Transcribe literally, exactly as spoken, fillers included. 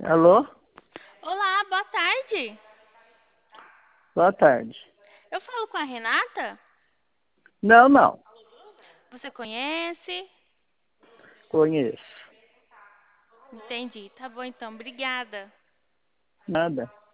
Alô? Olá, boa tarde. Boa tarde. Eu falo com a Renata? Não, não. Você conhece? Conheço. Entendi. Tá bom então, obrigada. Nada.